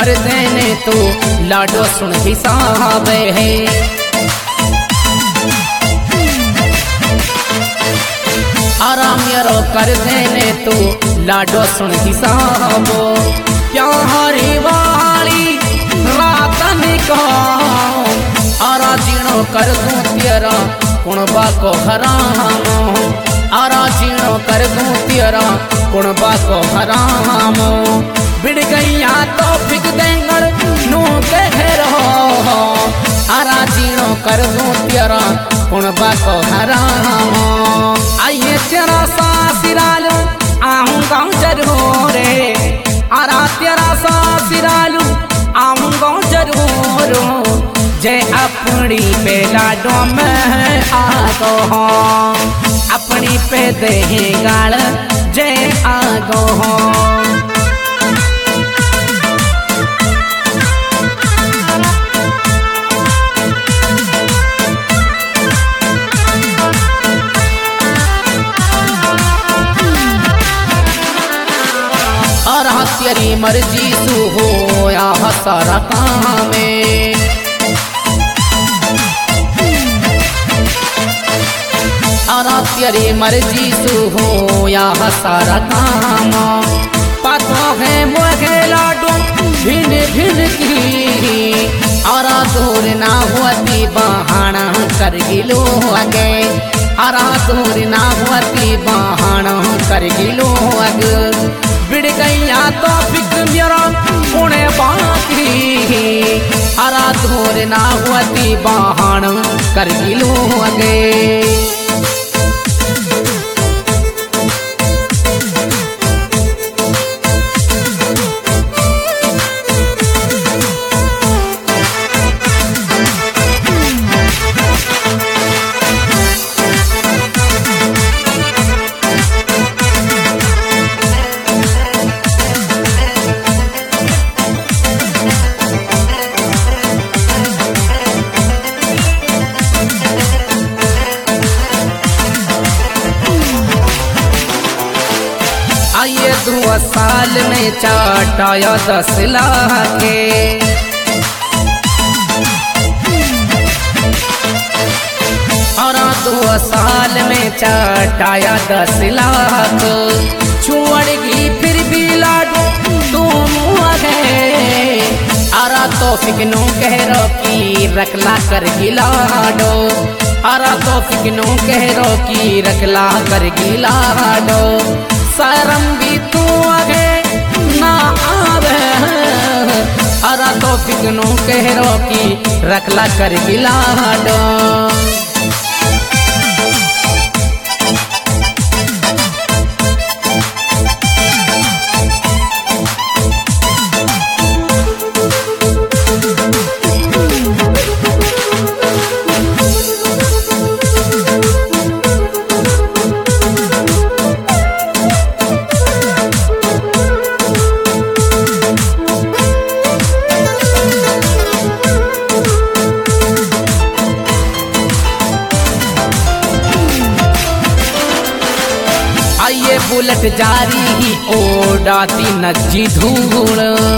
कर देने तो लाडो सुन हिसाब है। आराम यारो कर देने तो लाडो सुन हिसाब। प्यारी वाली रात निकाल आरा जीणो कर दूं तेरा कुणबा को हराम। आरा जीणो कर दूं तेरा कुणबा को हराम। बिड़ गैया तो फिक देंगड़ नू कह रहो। आरा जीणो कर दूं तेरा कुणबा को हराम। आइए तेरा सासिरालू आऊंगा जरूर आरा तेरा सासिरालू आऊंगा जरूर। जय अपनी पे लाडो में आगो हो अपनी पे दे गाल जय आगो हो। और तेरी मर्जी सु हो या सारा काम में। आरा तेरी मर्जी सु हो या सारा काम। पतो है मुझे लाडो भिन भिन की आरा दूर ना हुआती बहाना कर गिलो अगे। आरा दूर ना हुआती बहाना कर गिलो अग। बिड़ गैया तो फिक मेरा उन्हें बाकी आरा दूर ना हुआती बहाना कर गिलो अगे। आइए 2 साल में चाटाया 10 लाख के। और 2 साल में चाटाया 10 लाख। छुड़गी फिर भी लाडो तुम है। आरा तो फिकनो कह रो की रखला कर गिलाडो। आरा तो फिकनो कह रो की रखला कर गिलाडो। शर्म भी तू आगे ना आवे। आरा तो फिकनो कह रो की रखला कर गिलाडो। आइए बुलेट जारी ही ओडाती नज्जी धूल।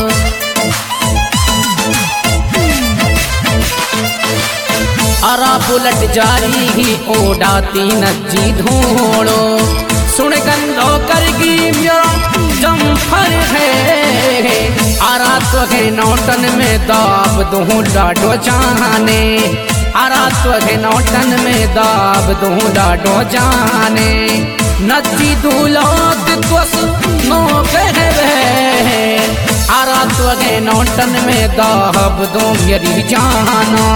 आरा बुलेट जारी ही ओडाती नज्जी धूल। सुन गंदो करगी मेरा जम्फर है। आरा तो है नौटन में दाब दूं डाडो जाने। आरा तो है नौटन में दाब दूं डाडो जाने। नज्जी दूलात तुस नो कहवे। आरा तो गे नौटन में दाब दो मेरी जाना।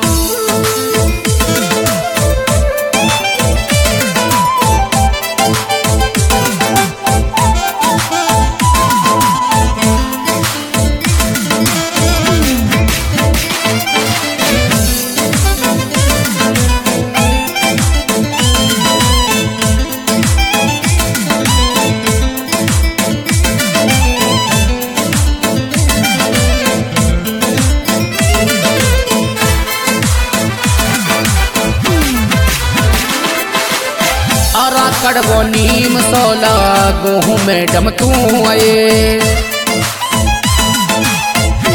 कड़वो नीम सोला गोहूं मैडम तू आए।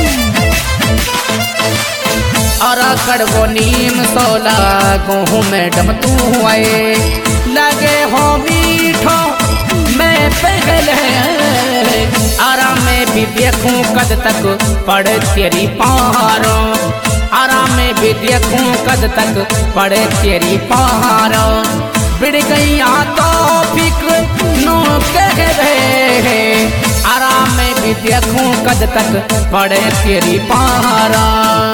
और कड़वो नीम सोला गोहूँ मैडम तू आए लगे हो मीठो मैं पहले आराम में भी देखूं कद तक पड़े तेरी पारो आराम में भी देखूं कद तक पड़े तेरी पारो बिड़ गई तो फिक्र नो कहवे आराम में भी देखूं कद तक पड़े तेरी पारा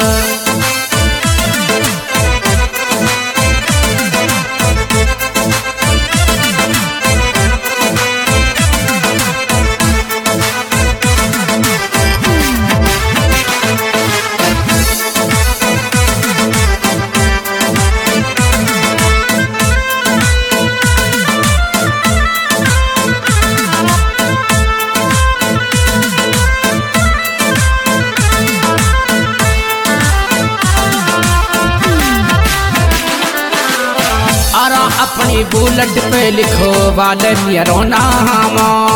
अपनी बुलेट पे लिखो वाले मेरो नाम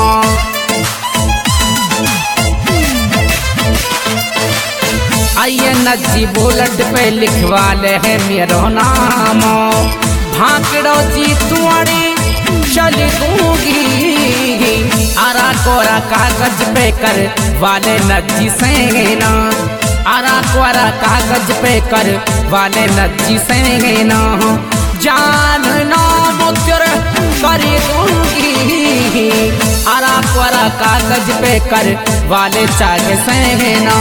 आइए नजी बुलेट पे लिखवा ले है मेरो नाम भाकड़ो जी तुआड़ी चल दूंगी आरा कोरा कागज पे कर वाले नजी सेना आरा कोरा कागज पे कर वाले नजी सेना जान नाम तेरे कर दूंगी आरा कोरा कागज पे कर वाले चाहे सेना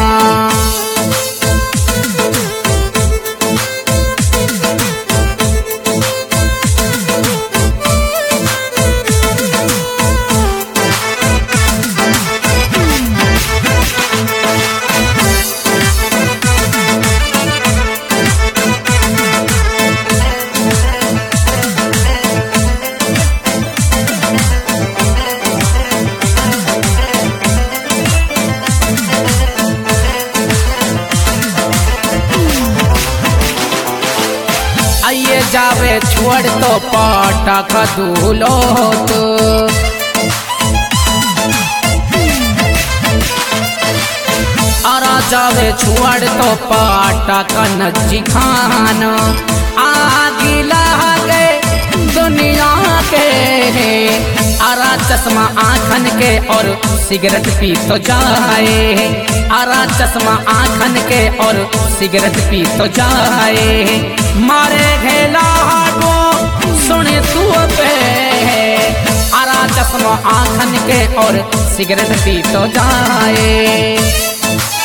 आइए जावे छोड़ तो पाटा का दूलो तो आरा जावे छोड़ तो पाटा का नजी खाना आगे लगे दुनिया के आरा चश्मा आँखन के और सिगरेट पी तो जाए आरा चश्मा आँखन के और सिगरेट पी तो जाए मारे घेला को सुने तू पे आरा चश्मा आँखन के और सिगरेट पी तो जाए